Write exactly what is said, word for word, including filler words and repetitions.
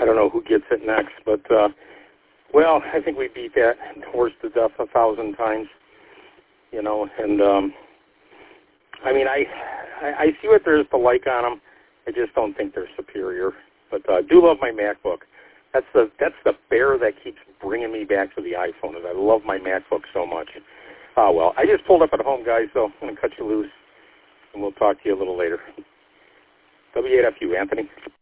don't know who gets it next, but, uh, well, I think we beat that horse to death a thousand times, you know, and, um, I mean, I, I, I see what there is to like on them. I just don't think they're superior, but I uh, do love my MacBook. That's the that's the bear that keeps bringing me back to the iPhone, and I love my MacBook so much. Uh, well, I just pulled up at home, guys, so I'm going to cut you loose, and we'll talk to you a little later. W eight F U, Anthony.